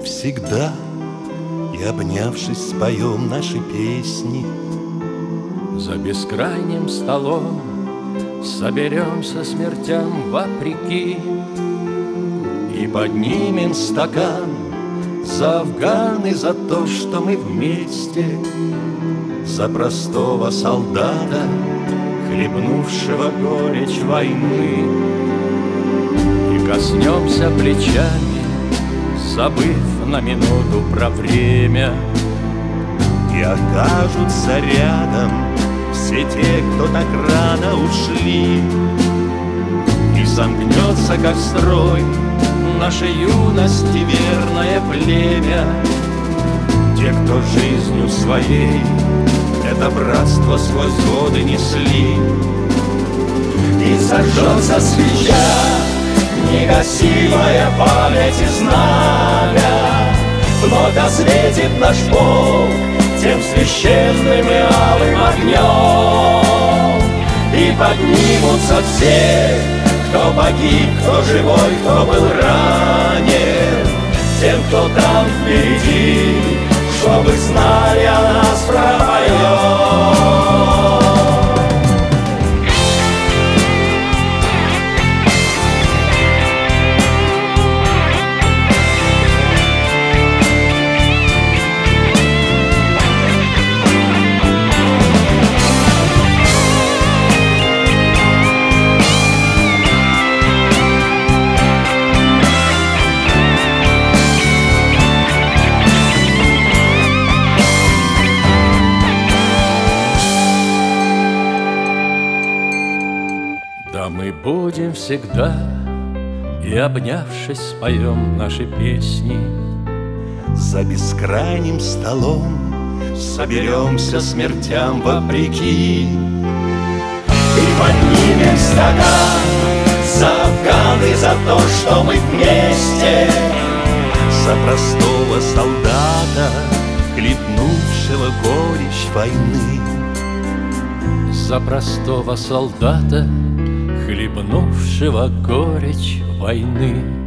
всегда и, обнявшись, споем наши песни. За бескрайним столом соберемся смертям вопреки И поднимем стакан за Афган и за то, что мы вместе, за простого солдата, хлебнувшего горечь войны. И коснемся плечами, забыв на минуту про время, и окажутся рядом все те, кто так рано ушли. И сомкнется, как строй, нашей юности верное племя, те, кто жизнью своей это братство сквозь годы несли. И зажжется свеча, негасимая память и знамя, вновь осветит наш полк тем священным и алым огнем. И поднимутся все, кто погиб, кто живой, кто был ранен, тем, кто там впереди, чтобы знали о нас пропоем. Да мы будем всегда и, обнявшись, споем наши песни. За бескрайним столом соберемся смертям вопреки и поднимем стакан за Афган и за то, что мы вместе, за простого солдата, хлебнувшего горечь войны. За простого солдата, хлебнувшего горечь войны.